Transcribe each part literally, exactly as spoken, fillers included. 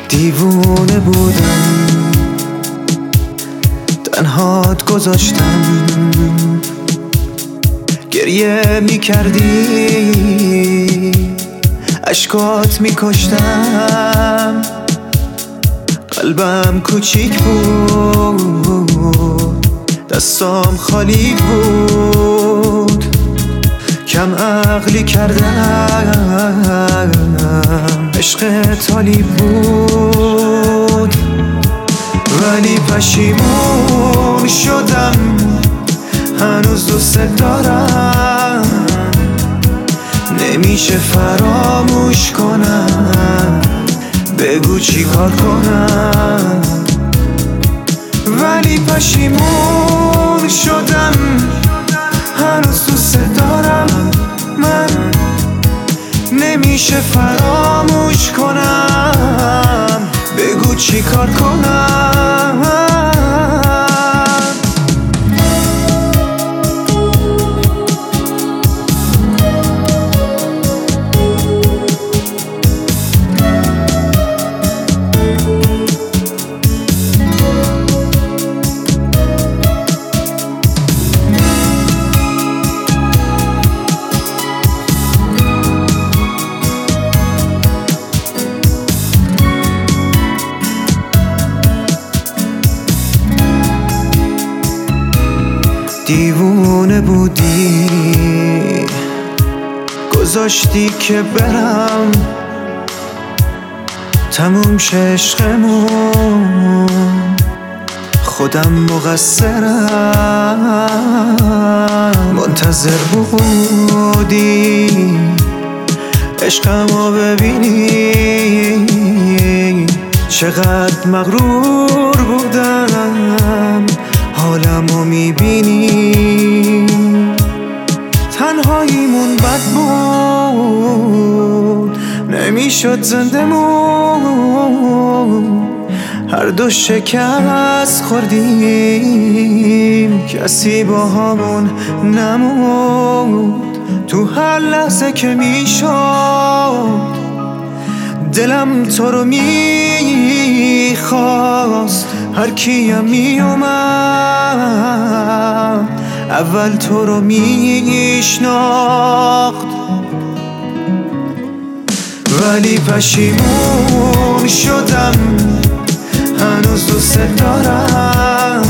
دیوونه بودم، تنهات گذاشتم، گریه می کردی، اشکات می کشتم، قلبم کوچیک بود، دستام خالی بود، کم عقلی کردم، عشقت عالی بود، ولی پشیمون شدم، هنوز دوست دارم، نمیشه فراموش کنم، بگو چی کار کنم. ولی پشیمون شدم، هنوز دوست دارم، من نمیشه فراموش کنم، بگو چی کار کنم. دیوونه بودی، گذاشتی که برم، تموم شه عشقمون، خودم مقصرم، منتظر بودی عشقمو ببینی، چقدر مغرور بودم، حالمو میبینی، تنهاییمون بد بود، نمیشد زنده مون، هر دو شکست خوردیم، کسی با همون نمود، تو هر لحظه که میشد دلم تو رو میخواست، هر کیم میومد اول تو رو میشناخت، ولی پشیمون شدم، هنوز دوست دارم،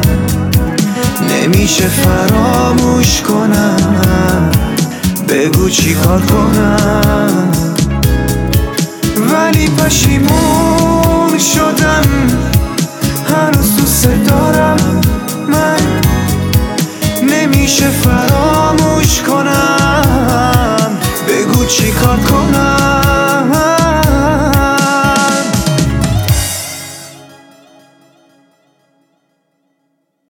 نمیشه فراموش کنم، بگو چی کار کنم. ولی پشیمون شدم، هنوز دوست دارم، من نمیشه فراموش